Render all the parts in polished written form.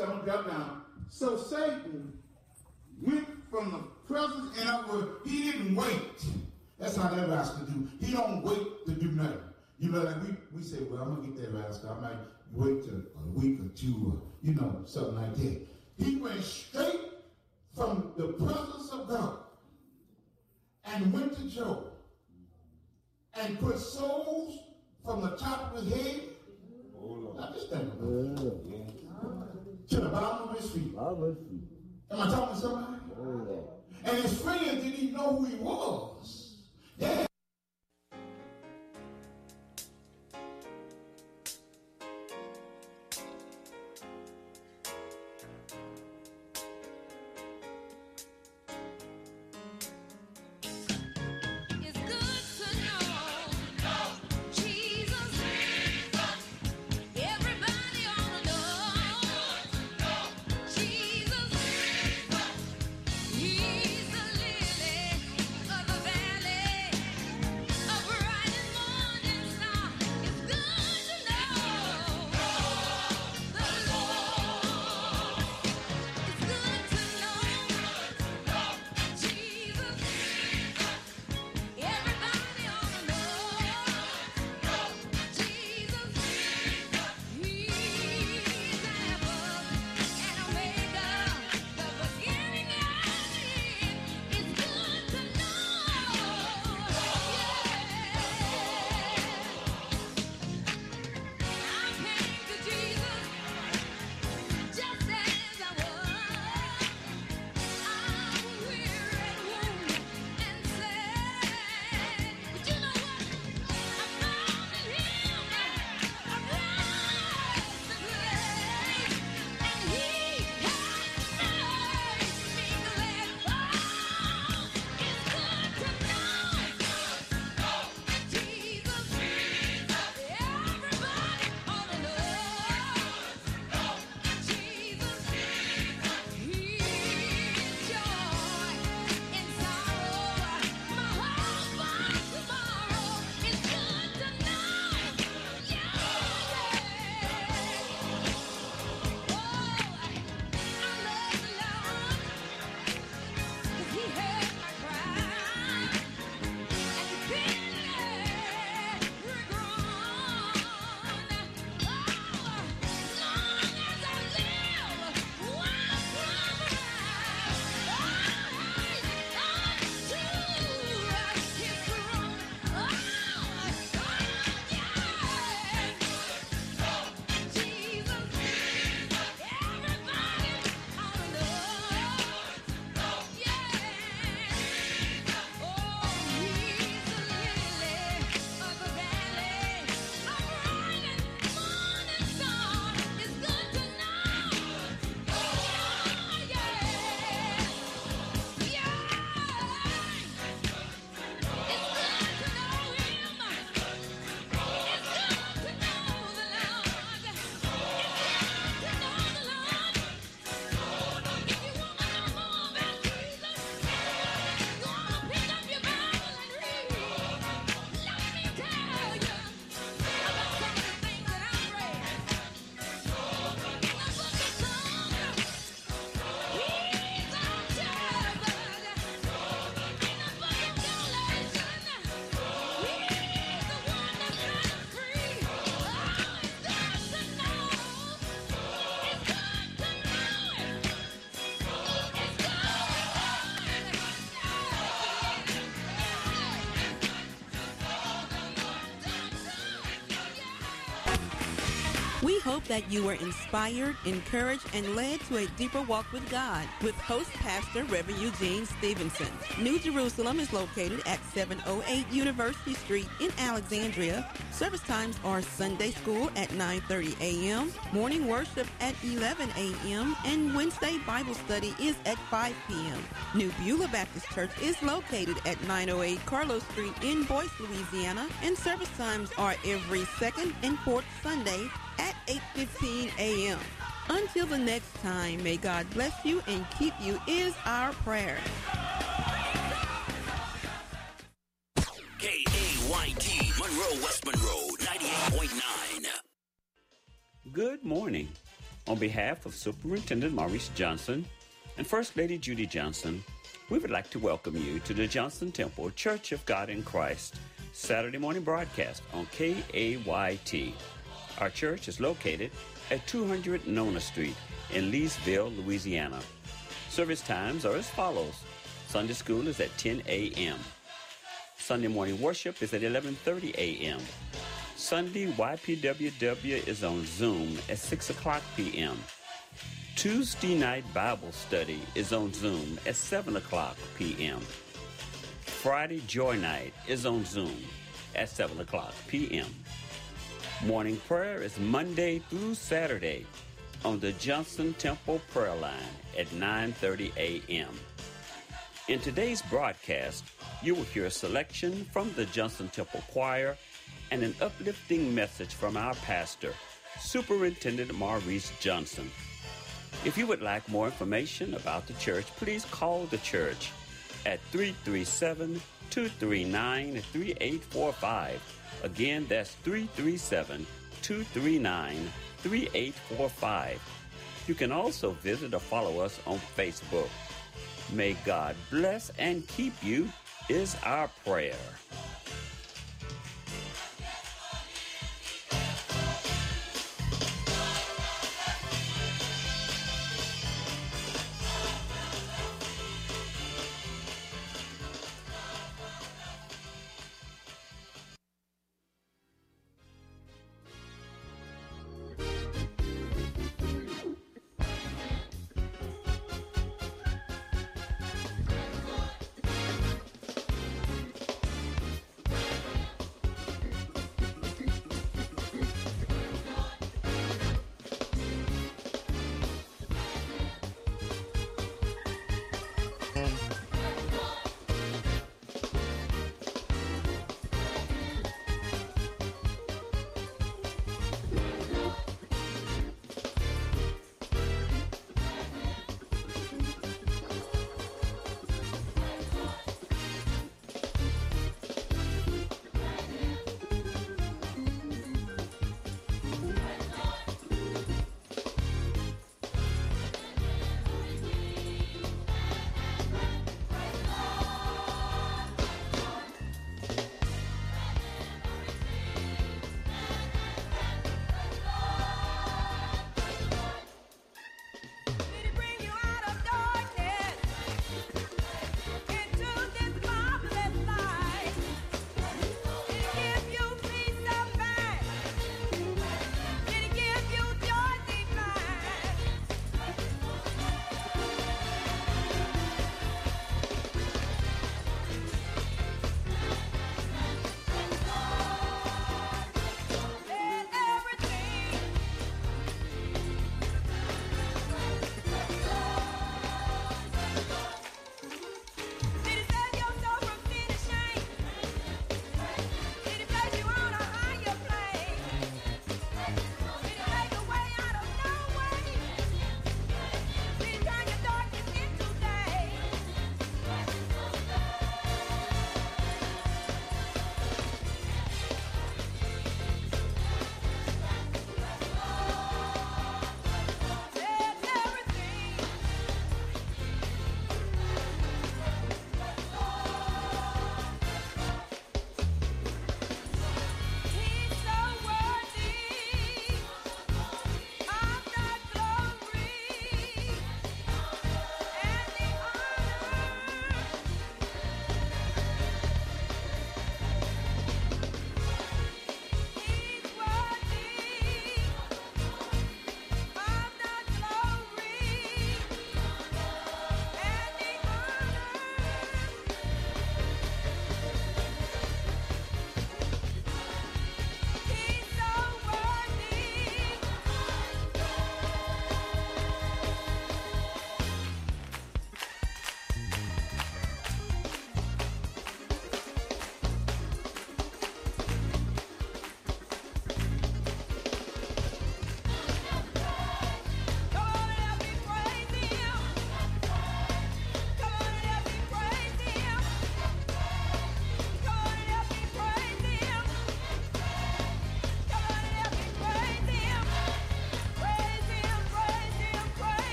7, drop down. So Satan went from the presence and upward. He didn't wait. That's how that rascal do. He don't wait to do nothing. You know, like we say, well, I'm going to get that rascal. I might wait till a week or two or, you know, something like that. He went straight from the presence of God and went to Job and put souls from the top of his head. Now just think about it. To the bottom of his feet. Am I talking to somebody? And his friends didn't even know who he was. Yeah. We hope that you were inspired, encouraged, and led to a deeper walk with God with host pastor Reverend Eugene Stevenson. New Jerusalem is located at 708 University Street in Alexandria. Service times are Sunday school at 9:30 a.m., morning worship at 11 a.m., and Wednesday Bible study is at 5 p.m. New Beulah Baptist Church is located at 908 Carlos Street in Boyce, Louisiana, and service times are every second and fourth Sunday at 8:15 a.m. Until the next time, may God bless you and keep you is our prayer. KAYT, Monroe, West Monroe, 98.9. Good morning. On behalf of Superintendent Maurice Johnson and First Lady Judy Johnson, we would like to welcome you to the Johnson Temple Church of God in Christ Saturday morning broadcast on KAYT. Our church is located at 200 Nona Street in Leesville, Louisiana. Service times are as follows. Sunday school is at 10 a.m. Sunday morning worship is at 11:30 a.m. Sunday YPWW is on Zoom at 6 o'clock p.m. Tuesday night Bible study is on Zoom at 7 o'clock p.m. Friday Joy Night is on Zoom at 7 o'clock p.m. Morning prayer is Monday through Saturday on the Johnson Temple prayer line at 9:30 a.m. In today's broadcast, you will hear a selection from the Johnson Temple Choir and an uplifting message from our pastor, Superintendent Maurice Johnson. If you would like more information about the church, please call the church at 337-239-3845. Again, that's 337-239-3845. You can also visit or follow us on Facebook. May God bless and keep you is our prayer.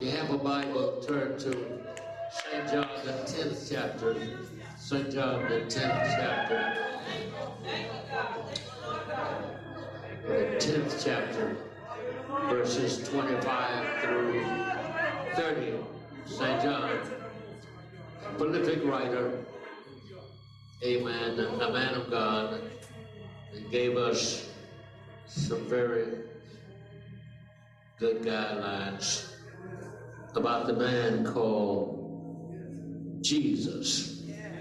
you have a Bible, turn to St. John, the 10th chapter. St. John, the 10th chapter. The 10th chapter, verses 25 through 30. St. John, prolific writer, amen, a man of God, and gave us some very good guidelines about the man called Jesus.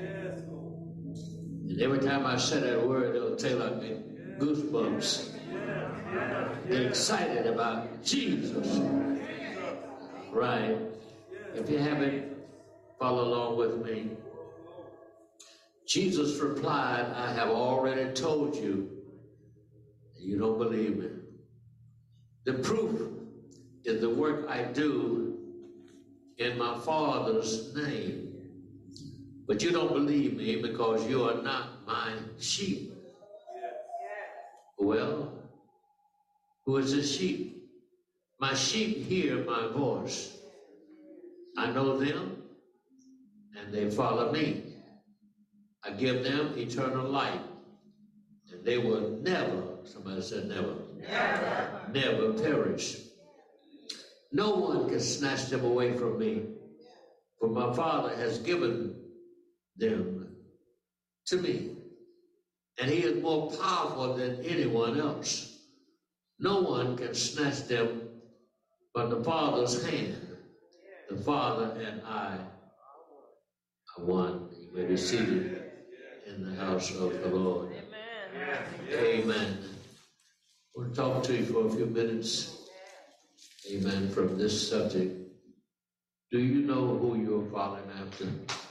And every time I say that word, it'll tell I get goosebumps. Get excited about Jesus. Right. If you haven't, follow along with me. Jesus replied, I have already told you, and you don't believe me. The proof is the work I do in my Father's name. But you don't believe me because you are not my sheep. Well, who is the sheep? My sheep hear my voice. I know them, and they follow me. I give them eternal life, and they will never, somebody said never, never perish. No one can snatch them away from me, for my Father has given them to me, and he is more powerful than anyone else. No one can snatch them from the Father's hand. The Father and I are one. You may be seated in the house of the Lord. Amen. Amen. I want to talk to you for a few minutes. Amen. From this subject. Do you know who you're following after?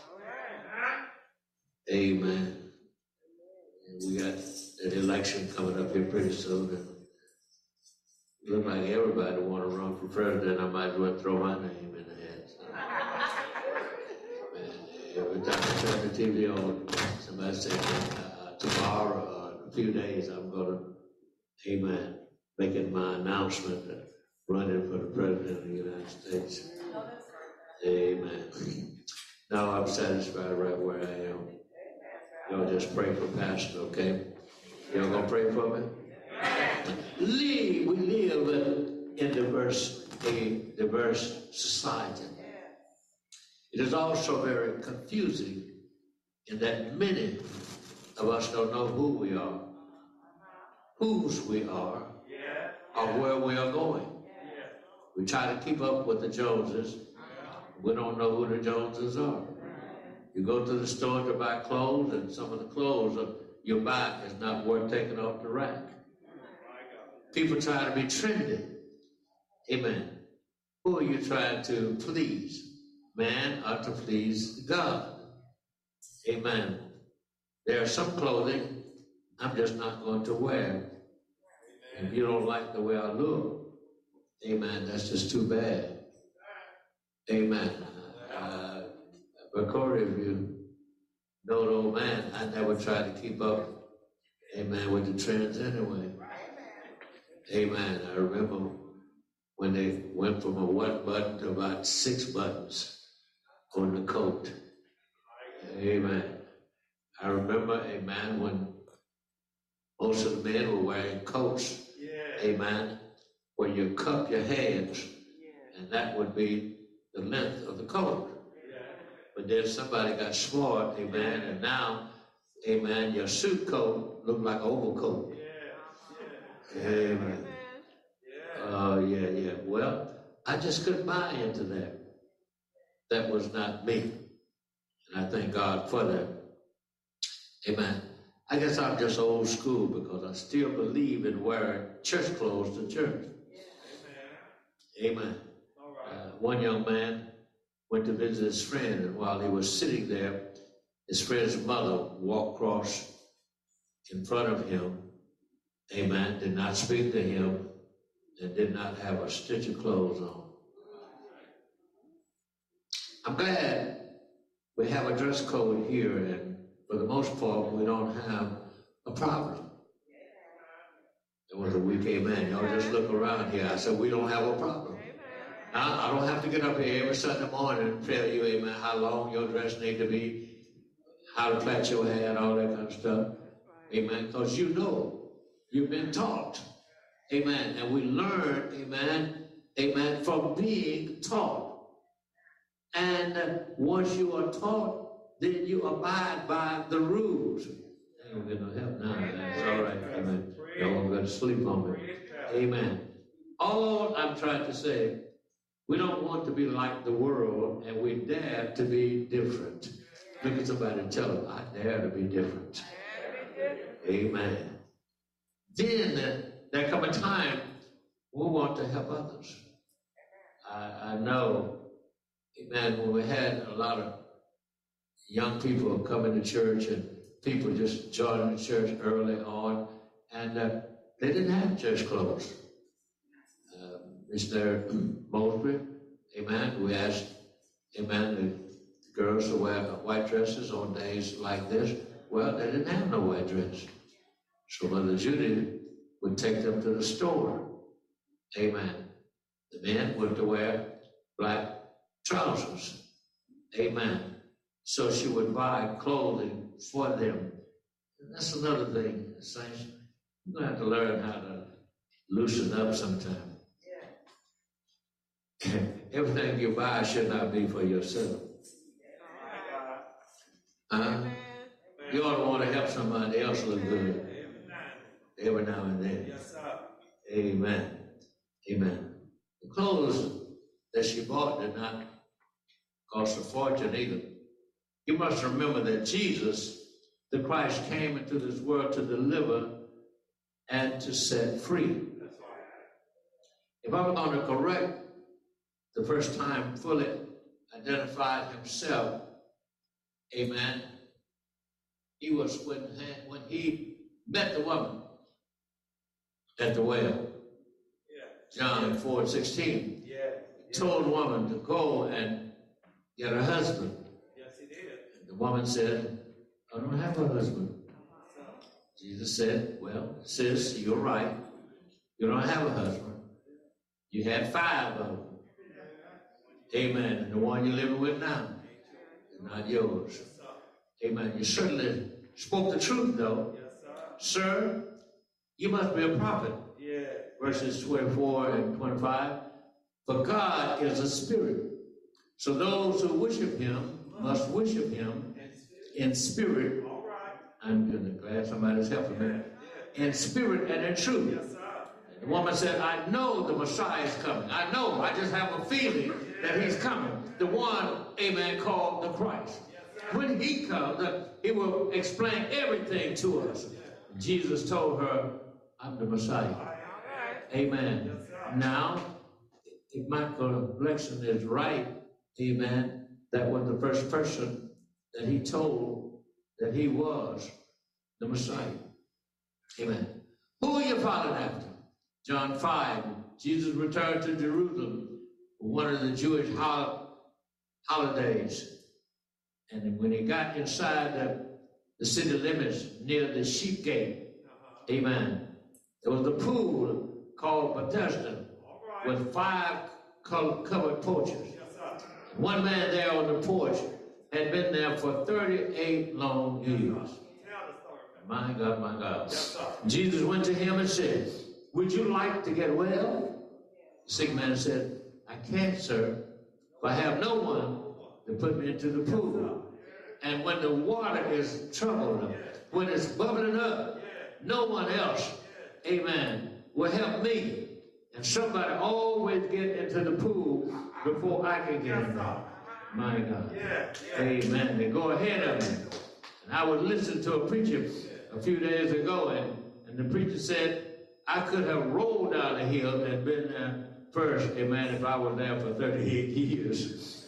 Amen. And we got an election coming up here pretty soon. And it looks like everybody want to run for president. I might as well throw my name in the hat. So. Every time I turn the TV on, somebody says, tomorrow or in a few days, I'm going to, amen, make it my announcement that running for the president of the United States. Amen. Now I'm satisfied right where I am. Y'all just pray for Pastor, okay? Y'all gonna pray for me? We live in a diverse society. It is also very confusing in that many of us don't know who we are, whose we are, or where we are going. We try to keep up with the Joneses. We don't know who the Joneses are. You go to the store to buy clothes, and some of the clothes you buy is not worth taking off the rack. People try to be trendy. Amen. Who are you trying to please? Man ought to please God. Amen. There are some clothing I'm just not going to wear. If you don't like the way I look, amen, that's just too bad. Amen. But Corey, if you know the old man, I never tried to keep up, amen, with the trends anyway. Amen. I remember when they went from a 1 button to about 6 buttons on the coat. Amen. I remember, amen, when most of the men were wearing coats, amen, where you cup your hands, and that would be the length of the coat. But then somebody got smart, amen, and now, amen, your suit coat looked like an overcoat. Amen. Yeah. Well, I just couldn't buy into that. That was not me. And I thank God for that. Amen. I guess I'm just old school because I still believe in wearing church clothes to church. Amen. One young man went to visit his friend, and while he was sitting there, his friend's mother walked across in front of him, amen, did not speak to him, and did not have a stitch of clothes on. I'm glad we have a dress code here, and for the most part, we don't have a problem. It was a weak amen. Y'all just look around here. I said, we don't have a problem. I don't have to get up here every Sunday morning and tell you, amen, how long your dress need to be, how to plait your hair and all that kind of stuff. Amen. Because you know, you've been taught. Amen. And we learn, amen, from being taught. And once you are taught, then you abide by the rules. I don't get no help now. It's all right. Amen. Y'all going to sleep on me. Amen. All I'm trying to say, we don't want to be like the world, and we dare to be different. Look at somebody and tell them, I dare to be different. Amen. Then there come a time we want to help others. I know, amen, when we had a lot of young people coming to church and people just joining the church early on, and they didn't have church clothes. Mr. Mosby, amen, we asked, amen, the girls to wear white dresses on days like this. Well, they didn't have no white dress. So Mother Judy would take them to the store. Amen. The men were to wear black trousers. Amen. So she would buy clothing for them. And that's another thing, saints. You're going to have to learn how to loosen up sometime. Yeah. Everything you buy should not be for yourself. You ought to want to help somebody else look good. Every now and then. Amen. Amen. The clothes that she bought did not cost a fortune either. You must remember that Jesus, the Christ, came into this world to deliver and to set free. If I was going to correct the first time fully identified himself, amen, he was when he met the woman at the well. John 4:16. He told the woman to go and get her husband. Yes, he did. And the woman said, I don't have a husband. Jesus said, well, sis, you're right. You don't have a husband. You had 5 of them. Amen. And the one you're living with now is not yours. Amen. You certainly spoke the truth, though. Sir, you must be a prophet. Verses 24 and 25. For God is a spirit. So those who worship him must worship him in spirit. I'm glad somebody's helping me. In spirit and in truth. And the woman said, I know the Messiah is coming. I know. I just have a feeling that he's coming. The one, amen, called the Christ. When he comes, he will explain everything to us. Jesus told her, I'm the Messiah. Amen. Now, if my recollection is right, amen, that was the first person that he told that he was the Messiah. Amen. Who are you following after? John 5, Jesus returned to Jerusalem for one of the Jewish holidays. And when he got inside the city limits near the sheep gate, amen, there was a pool called Bethesda with 5 covered porches. One man there on the porch had been there for 38 long years. My God, my God. Jesus went to him and said, would you like to get well? The sick man said, I can't, sir, for I have no one to put me into the pool. And when the water is troubled, when it's bubbling up, no one else, amen, will help me. And somebody always get into the pool before I can get in there. My God. Amen. They go ahead of me. And I was listening to a preacher a few days ago, and the preacher said, I could have rolled down the hill and been there first, amen, if I was there for 38 years.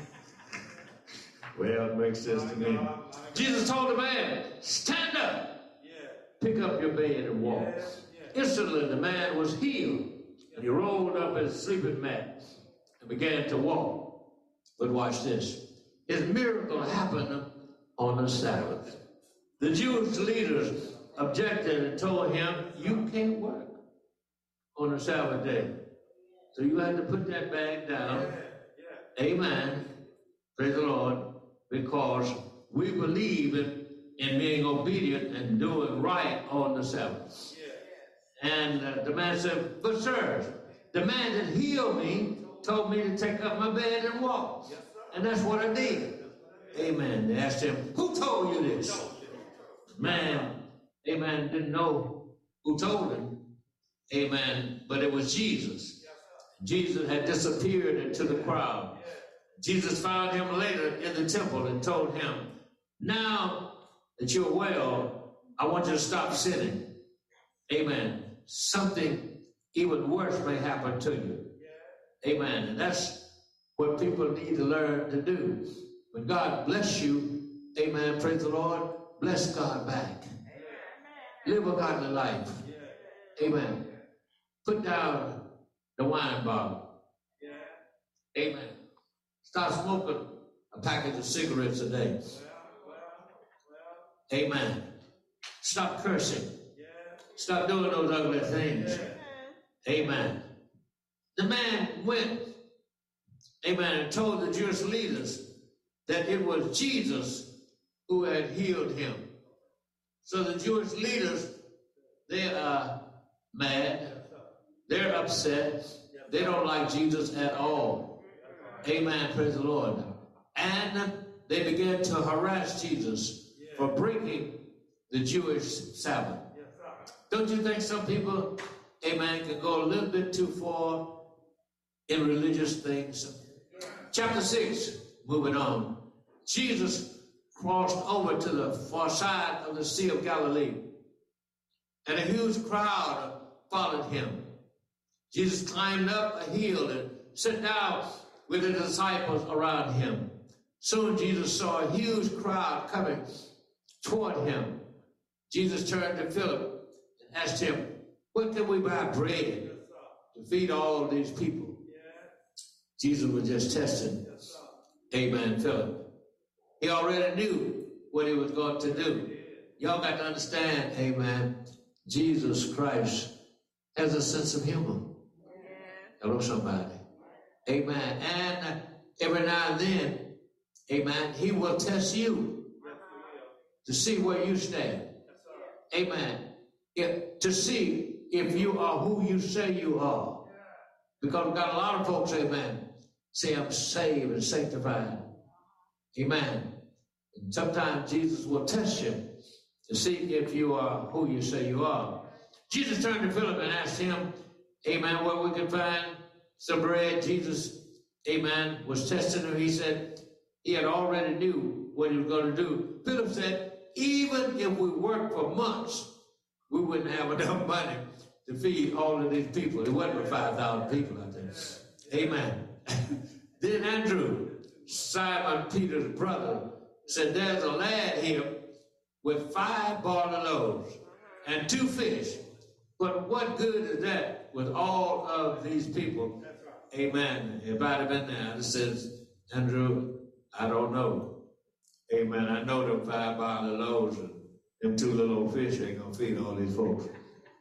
Well, it makes sense to me. Jesus told the man, stand up, pick up your bed and walk. Instantly, the man was healed, and he rolled up his sleeping mat and began to walk. But watch this. His miracle happened on the Sabbath. The Jewish leaders objected and told him, you can't work on the Sabbath day. So you had to put that bag down. Amen. Praise the Lord. Because we believe in being obedient and doing right on the Sabbath. And the man said, but sir, the man that healed me told me to take up my bed and walk. And that's what I did. Amen. They asked him, who told you this? Man, amen, didn't know who told him. Amen. But it was Jesus. Jesus had disappeared into the crowd. Jesus found him later in the temple and told him, now that you're well, I want you to stop sinning. Amen. Something even worse may happen to you. Amen. And that's what people need to learn to do. When God bless you, amen, praise the Lord, bless God back. Live a godly life. Amen. Put down the wine bottle. Amen. Start smoking a package of cigarettes a day. Amen. Stop cursing. Stop doing those ugly things. Amen. The man went, amen, and told the Jewish leaders that it was Jesus who had healed him. So the Jewish leaders, they are mad. They're upset. They don't like Jesus at all. Amen. Praise the Lord. And they began to harass Jesus for breaking the Jewish Sabbath. Don't you think some people, amen, can go a little bit too far in religious things? Chapter 6, moving on. Jesus crossed over to the far side of the Sea of Galilee, and a huge crowd followed him. Jesus climbed up a hill and sat down with the disciples around him. Soon Jesus saw a huge crowd coming toward him. Jesus turned to Philip and asked him, what can we buy bread to feed all of these people? Jesus was just testing. Amen, Philip. He already knew what he was going to do. Y'all got to understand, amen, Jesus Christ has a sense of humor. Hello, somebody. Amen. And every now and then, amen, he will test you to see where you stand. Amen. To see if you are who you say you are. Because we've got a lot of folks, amen, say I'm saved and sanctified. Amen. And sometimes Jesus will test you to see if you are who you say you are. Jesus turned to Philip and asked him, amen, where we can find some bread. Jesus, amen, was testing him. He said he had already knew what he was going to do. Philip said, even if we worked for months, we wouldn't have enough money to feed all of these people. It wasn't for 5,000 people out there. Amen. Then Andrew, Simon Peter's brother, said, there's a lad here with 5 barley loaves and 2 fish. But what good is that with all of these people? Amen. If I'd have been there, it says, Andrew, I don't know. Amen. I know them 5 barley loaves and them 2 little old fish ain't going to feed all these folks.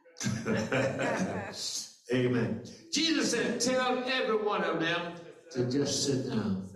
Amen. Jesus said, tell every one of them to just sit down.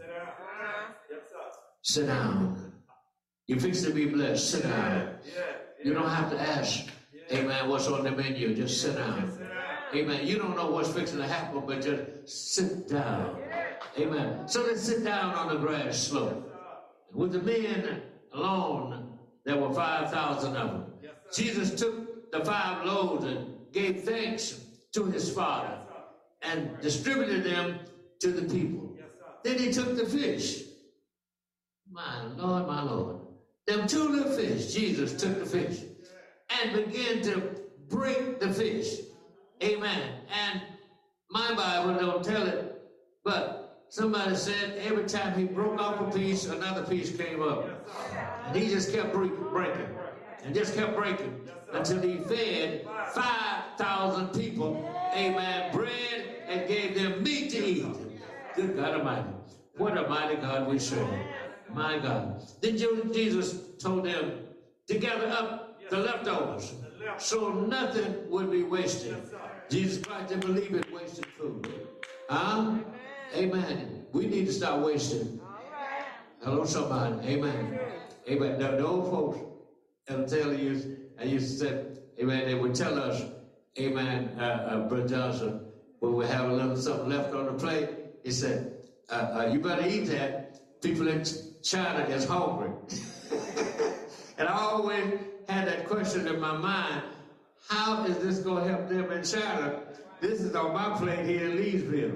Sit down. You're fixing to be blessed. Sit down. You don't have to ask, amen, what's on the menu. Just sit down. Amen. You don't know what's fixing to happen, but just sit down. Amen. So let's sit down on the grass slope. With the men alone, there were 5,000 of them. Jesus took the 5 loaves and gave thanks to his Father and distributed them to the people. Then he took the fish. My Lord, my Lord. Them 2 little fish, Jesus took the fish and began to break the fish. Amen. And my Bible don't tell it, but somebody said every time he broke off a piece, another piece came up. And he just kept breaking and just kept breaking until he fed 5,000 people, amen, bread and gave them meat to eat. Good God Almighty. What a mighty God we serve. My God. Then Jesus told them to gather up the leftovers so nothing would be wasted. Jesus Christ didn't believe in wasted food. Huh? Amen. We need to stop wasting. Hello, somebody. Amen. Amen. Now, the old folks, I'll tell you, I used to say, amen, they would tell us, amen, Brother Johnson, when we have a little something left on the plate, he said, you better eat that. People in China is hungry. And I always had that question in my mind, how is this going to help them in China? This is on my plate here in Leesville.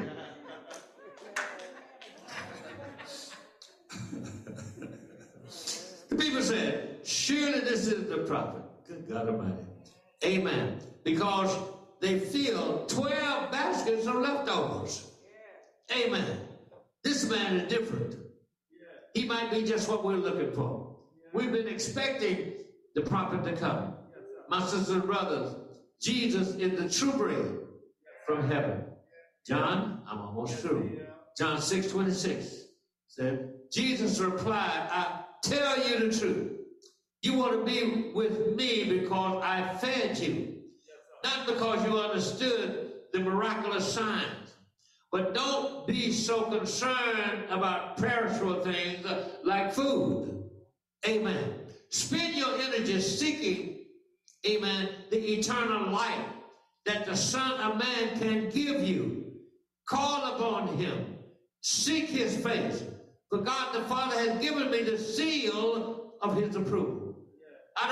The people said, surely this is the prophet. Good God Almighty. Amen. Because they feel 12 baskets of leftovers. Amen. This man is different. He might be just what we're looking for. We've been expecting the prophet to come. My sisters and brothers, Jesus is the true bread from heaven. John, I'm almost through. John 6:26 said, Jesus replied, I tell you the truth. You want to be with me because I fed you. Not because you understood the miraculous signs. But don't be so concerned about perishable things like food. Amen. Spend your energy seeking, amen, the eternal life that the Son of Man can give you. Call upon him. Seek his face. For God the Father has given me the seal of his approval. I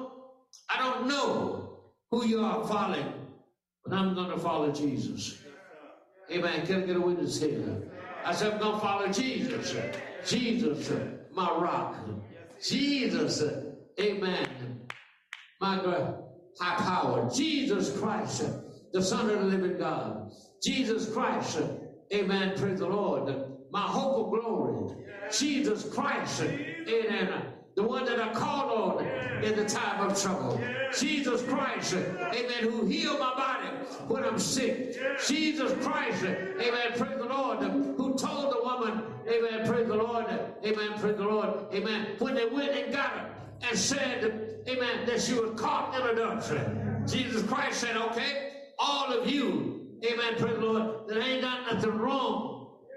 don't know who you are following, but I'm going to follow Jesus. Amen. Can I get a witness here? I said, I'm going to follow Jesus. Jesus, my rock. Jesus, amen, my God, high power. Jesus Christ, the Son of the living God. Jesus Christ, amen, praise the Lord. My hope of glory. Jesus Christ, amen, the one that I call on in the time of trouble. Jesus Christ, amen, who healed my body when I'm sick. Jesus Christ, amen, praise the Lord, who told the woman, amen, praise the Lord, amen, praise the Lord, amen, when they went and got her and said, amen, that she was caught in adultery. Jesus Christ said, okay, all of you, amen, praise the Lord, that ain't done nothing wrong.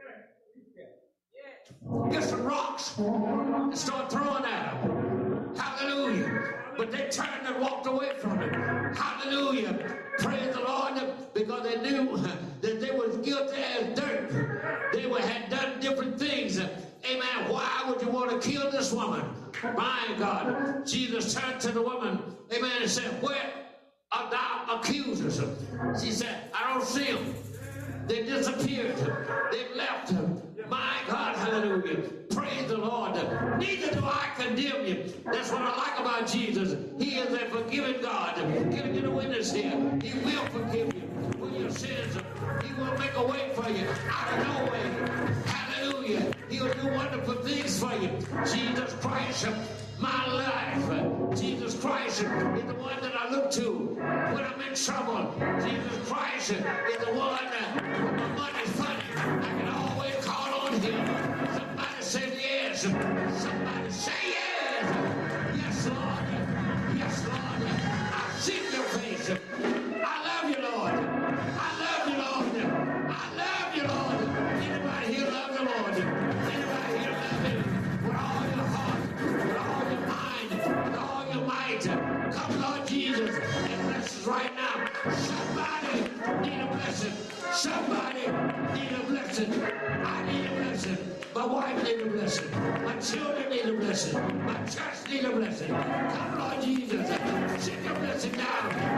Get some rocks and start throwing at them. Hallelujah. But they turned and walked away from it. Hallelujah. Praise the Lord, because they knew that they was guilty as dirt. They had done different things. Amen. Why would you want to kill this woman? My God. Jesus turned to the woman, amen, and said, where are thou accusers? She said, I don't see them. They disappeared. They left. My God, hallelujah. Praise the Lord. Neither do I condemn you. That's what I like about Jesus. He is a forgiving God. Can I get a witness here? He will forgive you for your sins. He will make a way for you out of no way. Hallelujah. He'll do wonderful things for you. Jesus Christ, my life. Jesus Christ is the one that I look to when I'm in trouble. Jesus Christ is the one that when my money's funny, I can always call on him. Somebody said yes. Somebody say yes. Yes, Lord. Yes, Lord. I seek your face. I love you, Lord. I love you, Lord. I love you, Lord. Anybody here love the Lord? Anybody here love him with all your heart, with all your mind, with all your might? Come, Lord Jesus, and bless us right now. Somebody need a blessing. Somebody need a blessing. I need a blessing. My wife need a blessing. My children need a blessing. My church need a blessing. Come, Lord Jesus, send your blessing down.